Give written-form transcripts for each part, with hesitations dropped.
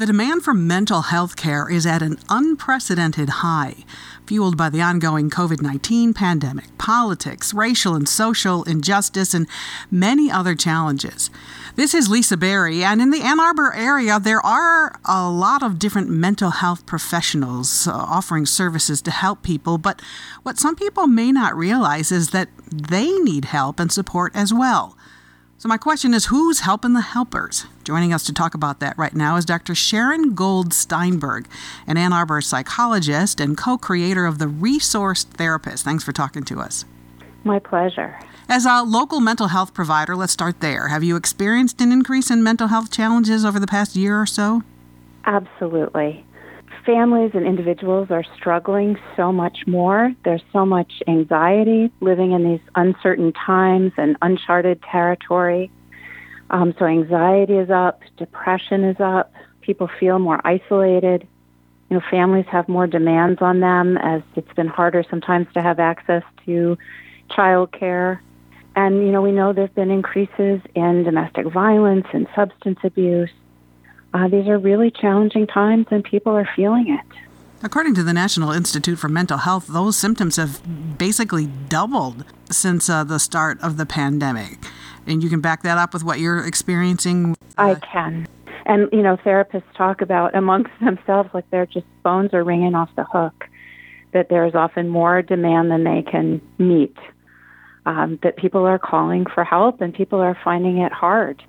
The demand for mental health care is at an unprecedented high, fueled by the ongoing COVID-19 pandemic, politics, racial and social injustice, and many other challenges. This is Lisa Berry, and in the Ann Arbor area, there are a lot of different mental health professionals offering services to help people, but what some people may not realize is that they need help and support as well. So my question is, who's helping the helpers? Joining us to talk about that right now is Dr. Sharon Gold Steinberg, an Ann Arbor psychologist and co-creator of the Resource Therapist. Thanks for talking to us. My pleasure. As a local mental health provider, let's start there. Have you experienced an increase in mental health challenges over the past year or so? Absolutely. Families and individuals are struggling so much more. There's so much anxiety living in these uncertain times and uncharted territory. So anxiety is up, depression is up, people feel more isolated. Families have more demands on them as it's been harder sometimes to have access to child care. And, we know there have been increases in domestic violence and substance abuse. These are really challenging times, and people are feeling it. According to the National Institute for Mental Health, those symptoms have basically doubled since the start of the pandemic. And you can back that up with what you're experiencing? I can. And, therapists talk about amongst themselves like their just phones are ringing off the hook, that there's often more demand than they can meet, that people are calling for help and people are finding it hard.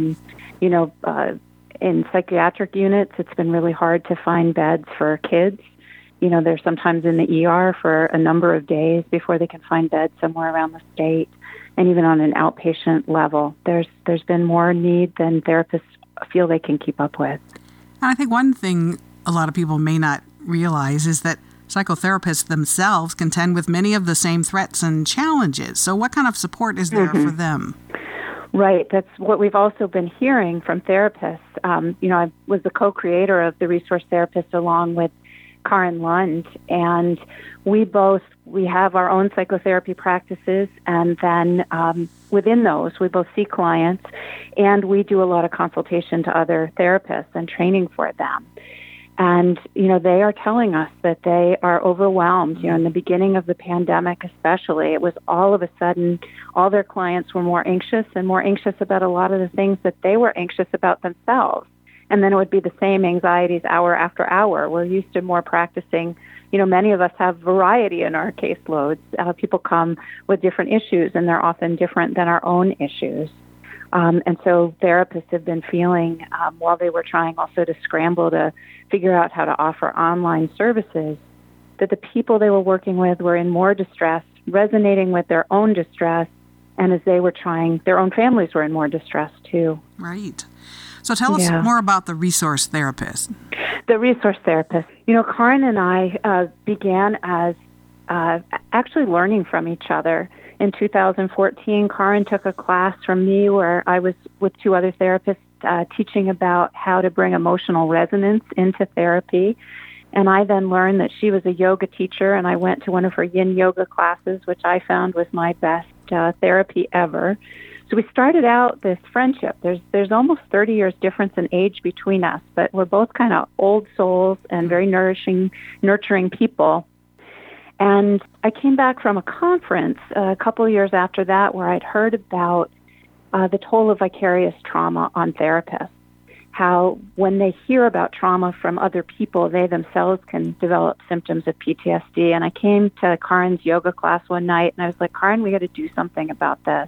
In psychiatric units, it's been really hard to find beds for kids. They're sometimes in the ER for a number of days before they can find beds somewhere around the state. And even on an outpatient level, there's been more need than therapists feel they can keep up with. And I think one thing a lot of people may not realize is that psychotherapists themselves contend with many of the same threats and challenges. So what kind of support is there for them? Right. That's what we've also been hearing from therapists. I was the co-creator of the Resource Therapist along with Karin Lund, and we have our own psychotherapy practices, and then within those, we both see clients, and we do a lot of consultation to other therapists and training for them. And, they are telling us that they are overwhelmed. In the beginning of the pandemic especially, it was all of a sudden, all their clients were more anxious and more anxious about a lot of the things that they were anxious about themselves. And then it would be the same anxieties hour after hour. We're used to more practicing. Many of us have variety in our caseloads. People come with different issues, and they're often different than our own issues. And so therapists have been feeling, while they were trying also to scramble to figure out how to offer online services, that the people they were working with were in more distress, resonating with their own distress, and as they were trying, their own families were in more distress too. Right. So tell us more about the Resource Therapist. The Resource Therapist. Karin and I began as actually learning from each other. In 2014, Karin took a class from me where I was with two other therapists teaching about how to bring emotional resonance into therapy. And I then learned that she was a yoga teacher, and I went to one of her yin yoga classes, which I found was my best therapy ever. So we started out this friendship. There's almost 30 years difference in age between us, but we're both kind of old souls and very nurturing people. And I came back from a conference a couple of years after that where I'd heard about the toll of vicarious trauma on therapists, how when they hear about trauma from other people, they themselves can develop symptoms of PTSD. And I came to Karin's yoga class one night, and I was like, Karin, we got to do something about this.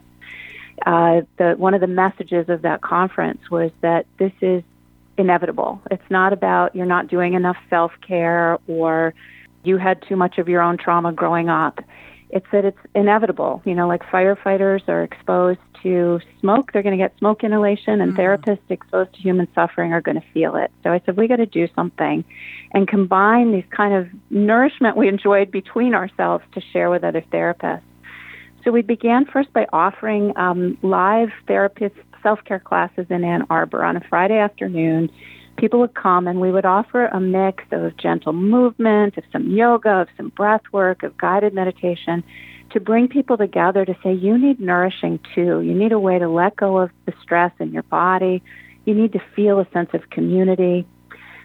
One of the messages of that conference was that this is inevitable. It's not about you're not doing enough self-care or you had too much of your own trauma growing up. It's that it's inevitable. Like firefighters are exposed to smoke, they're going to get smoke inhalation, and therapists exposed to human suffering are going to feel it. So I said, we got to do something and combine these kind of nourishment we enjoyed between ourselves to share with other therapists. So we began first by offering live therapist self-care classes in Ann Arbor on a Friday afternoon. People would come, and we would offer a mix of gentle movement, of some yoga, of some breath work, of guided meditation, to bring people together to say, you need nourishing too. You need a way to let go of the stress in your body. You need to feel a sense of community.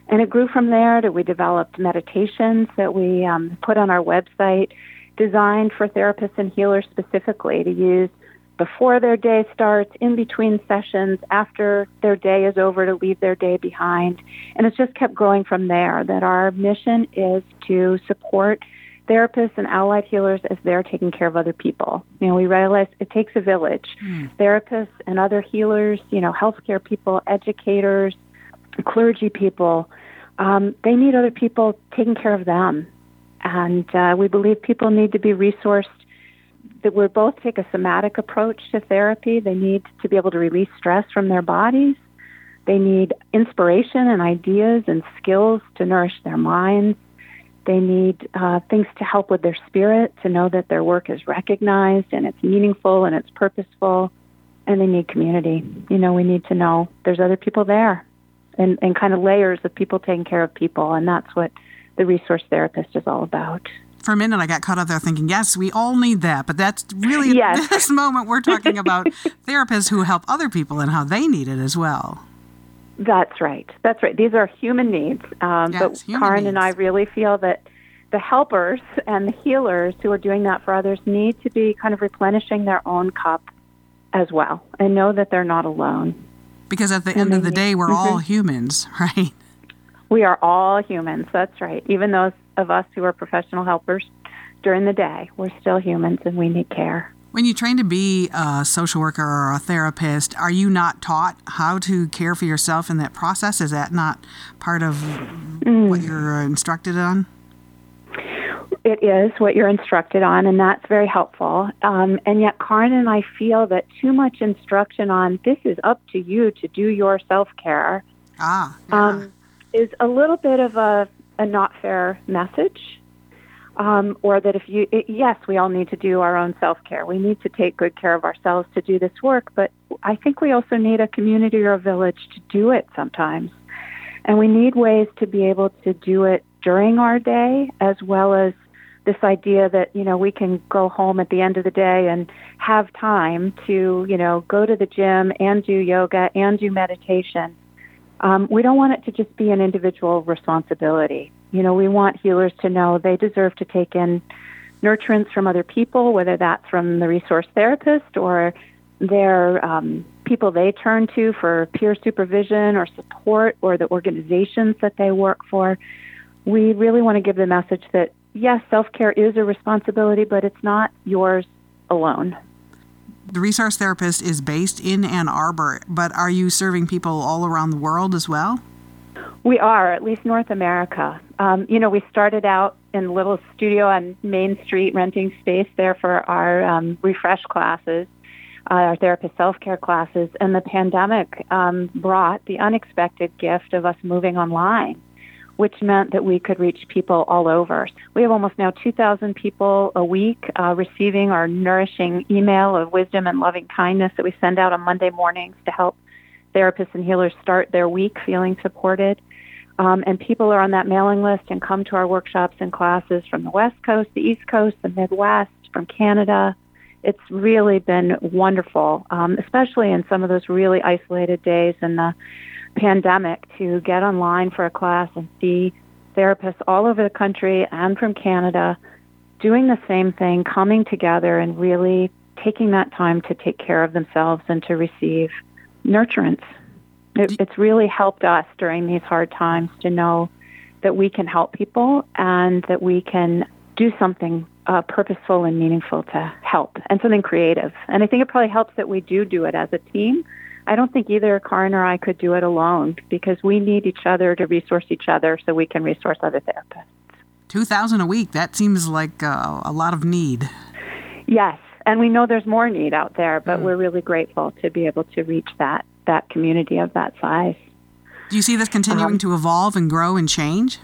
And it grew from there that we developed meditations that we put on our website, designed for therapists and healers specifically to use before their day starts, in between sessions, after their day is over, to leave their day behind. And it's just kept growing from there, that our mission is to support therapists and allied healers as they're taking care of other people. We realize it takes a village. Therapists and other healers, healthcare people, educators, clergy people, they need other people taking care of them. And we believe people need to be resourced, that we both take a somatic approach to therapy. They need to be able to release stress from their bodies. They need inspiration and ideas and skills to nourish their minds. They need things to help with their spirit, to know that their work is recognized and it's meaningful and it's purposeful. And they need community. We need to know there's other people there, and kind of layers of people taking care of people. And that's what the resource therapist is all about. For a minute, I got caught up there thinking, yes, we all need that. But that's really, yes. At this moment, we're talking about therapists who help other people and how they need it as well. That's right. That's right. These are human needs. But Karin and I really feel that the helpers and the healers who are doing that for others need to be kind of replenishing their own cup as well, and know that they're not alone. Because at the end of the day, we're all humans, right? We are all humans. That's right. Even those of us who are professional helpers during the day, we're still humans and we need care. When you train to be a social worker or a therapist, are you not taught how to care for yourself in that process? Is that not part of what you're instructed on? It is what you're instructed on, and that's very helpful. And yet Karin and I feel that too much instruction on this is up to you to do your self-care is a little bit of a not fair message. Or that yes, we all need to do our own self-care. We need to take good care of ourselves to do this work, but I think we also need a community or a village to do it sometimes. And we need ways to be able to do it during our day, as well as this idea that, we can go home at the end of the day and have time to, go to the gym and do yoga and do meditation. We don't want it to just be an individual responsibility. We want healers to know they deserve to take in nurturance from other people, whether that's from the resource therapist or their people they turn to for peer supervision or support, or the organizations that they work for. We really want to give the message that, yes, self-care is a responsibility, but it's not yours alone. The resource therapist is based in Ann Arbor, but are you serving people all around the world as well? We are, at least North America. We started out in a little studio on Main Street, renting space there for our refresh classes, our therapist self-care classes, and the pandemic brought the unexpected gift of us moving online, which meant that we could reach people all over. We have almost now 2,000 people a week receiving our nourishing email of wisdom and loving kindness that we send out on Monday mornings to help therapists and healers start their week feeling supported. And people are on that mailing list and come to our workshops and classes from the West Coast, the East Coast, the Midwest, from Canada. It's really been wonderful, especially in some of those really isolated days in the pandemic, to get online for a class and see therapists all over the country and from Canada doing the same thing, coming together and really taking that time to take care of themselves and to receive nurturance. It's really helped us during these hard times to know that we can help people and that we can do something purposeful and meaningful to help, and something creative. And I think it probably helps that we do it as a team. I don't think either Karin or I could do it alone, because we need each other to resource each other so we can resource other therapists. 2,000 a week, that seems like a lot of need. Yes, and we know there's more need out there, but we're really grateful to be able to reach that community of that size. Do you see this continuing to evolve and grow and change?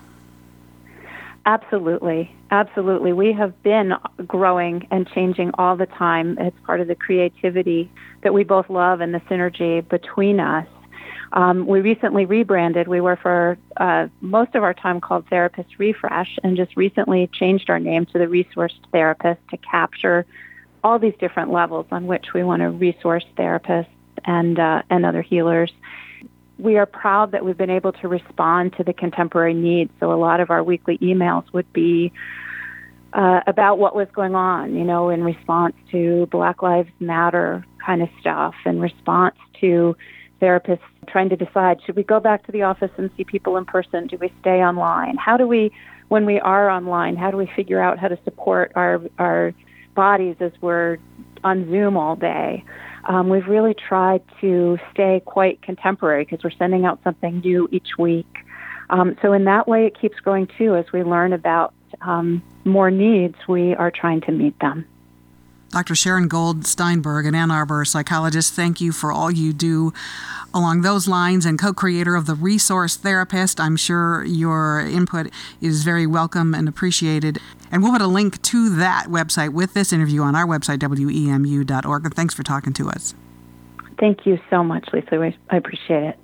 Absolutely. Absolutely. We have been growing and changing all the time. It's part of the creativity that we both love and the synergy between us. We recently rebranded. We were for most of our time called Therapist Refresh, and just recently changed our name to the Resource Therapist to capture all these different levels on which we want to resource therapists and other healers. we are proud that we've been able to respond to the contemporary needs. So a lot of our weekly emails would be about what was going on, in response to Black Lives Matter kind of stuff, in response to therapists trying to decide, should we go back to the office and see people in person? Do we stay online? How do we, when we are online, how do we figure out how to support our bodies as we're on Zoom all day? We've really tried to stay quite contemporary because we're sending out something new each week. So in that way, it keeps growing too. As we learn about more needs, we are trying to meet them. Dr. Sharon Gold Steinberg, an Ann Arbor psychologist, thank you for all you do along those lines, and co-creator of the Resource Therapist. I'm sure your input is very welcome and appreciated. And we'll put a link to that website with this interview on our website, wemu.org. And thanks for talking to us. Thank you so much, Lisa. I appreciate it.